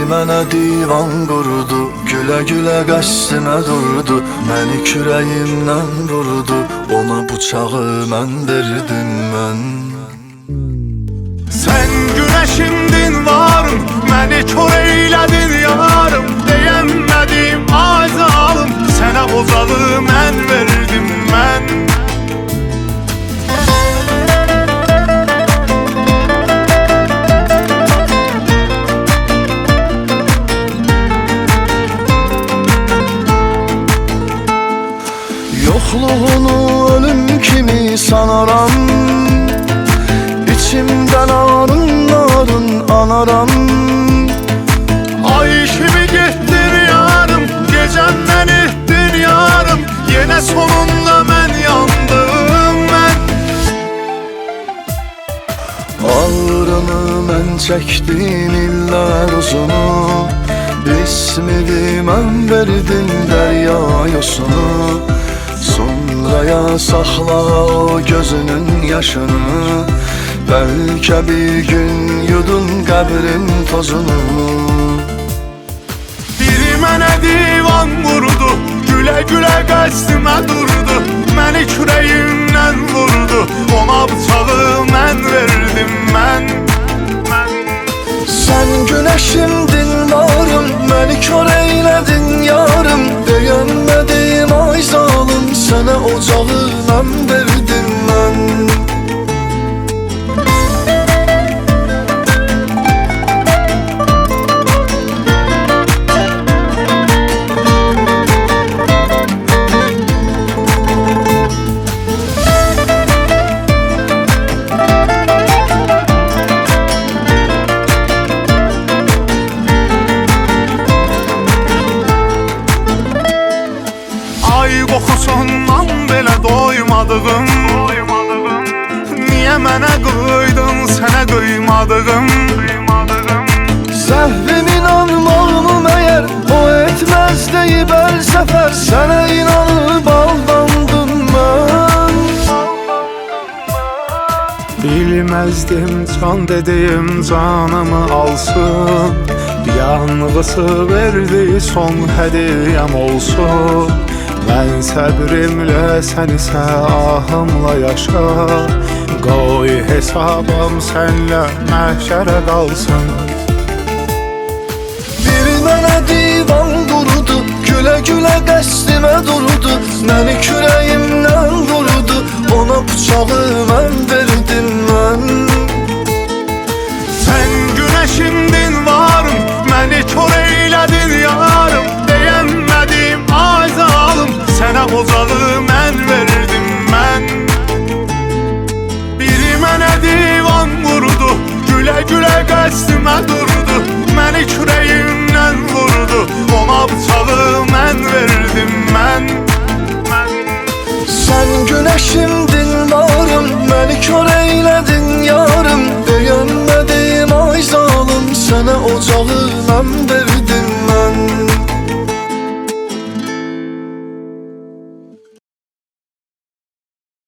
mənə divan qurdu, gülə-gülə qəsdimə durdu, məni kürəyimdən vurdu, ona bıçağı mən verdim mən. Sən güneşimdin varım, məni kör eylədin yarım, deyəmədim ay zalım, sənə ocağı mən verdim mən. Yoxluğunu ölüm kimi sanaram, İçimdən arın anaram. Ay kimi getdin yarım, gecəmdən etdin yarım, yenə sonunda mən yandım mən. Ağrını mən çəkdim illər uzunu, İsmini mən verdim dərya yosunu. Sonraya saxla o gözünün yaşını, bəlkə bir gün yudun qəbrin tozunu. Biri mənə divan vurdu, gülə-gülə qəsdimə durdu, məni kürəyimdən vurdu, ona bıçağı mən verdim mən. Sən günəşimdin varım, məni kör eylədin yarım, deyəmədim ay zalım, sənə ocağı mən verdim mən. Ay qoxusundan belə doymadığım, niyə mənə qıydın, sənə qıymadığım? Səhvim inanmağımı məyər o etməz deyib hər səfər, sənə inanıb aldandım mən. Bilməzdim can dediyim canımı alsın, yanğısı verdi son hədiyəm olsun. Mən səbrimlə sən isə ahımla yaşa, qoy hesabım sənlə məhşərə qalsın. Biri mənə divan qurdu, gülə-gülə qəsdimə durdu, məni kürəyimdən vurdu, ona bıçağı mən verdim mən. Sən güneşimdin varım, məni kör eylədin yarım, deyəmədim ay zalım, sənə ocağı mən verdim mən. Biri mənə divan vurdu, gülə-gülə qəsdimə durdu, məni kürəyimdən vurdu, ona bıçağı mən verdim mən. Sən günəşimdin varım, məni kör eylədin yarım, deyəmədim ay zalım, sənə ocağı mən